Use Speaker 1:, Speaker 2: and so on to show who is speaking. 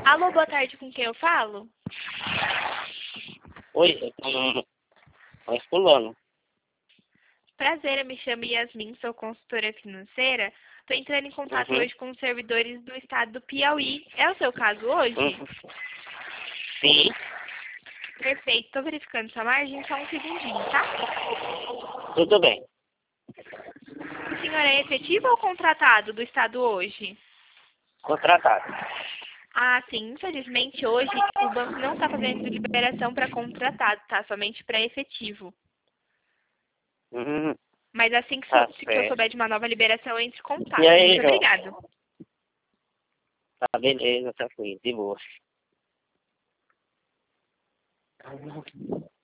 Speaker 1: Alô, boa tarde, com quem eu falo?
Speaker 2: Oi, é fulano.
Speaker 1: Prazer, eu me chamo Yasmin, sou consultora financeira. Estou entrando em contato
Speaker 2: Uhum.
Speaker 1: hoje com os servidores do estado do Piauí. É o seu caso hoje?
Speaker 2: Uhum. Sim,
Speaker 1: Perfeito, estou verificando sua margem, só um segundinho, tá?
Speaker 2: tudo bem.
Speaker 1: O senhor é efetivo ou contratado do estado hoje?
Speaker 2: Contratado.
Speaker 1: Ah, sim, infelizmente hoje o banco não está fazendo liberação para contratado, tá? Somente para efetivo.
Speaker 2: Uhum.
Speaker 1: Mas assim
Speaker 2: Tá
Speaker 1: que eu
Speaker 2: certo.
Speaker 1: souber de uma nova liberação, eu entre em
Speaker 2: E
Speaker 1: contato.
Speaker 2: aí,
Speaker 1: Muito
Speaker 2: João?
Speaker 1: obrigada.
Speaker 2: Tá beleza, tá fluindo, de boa.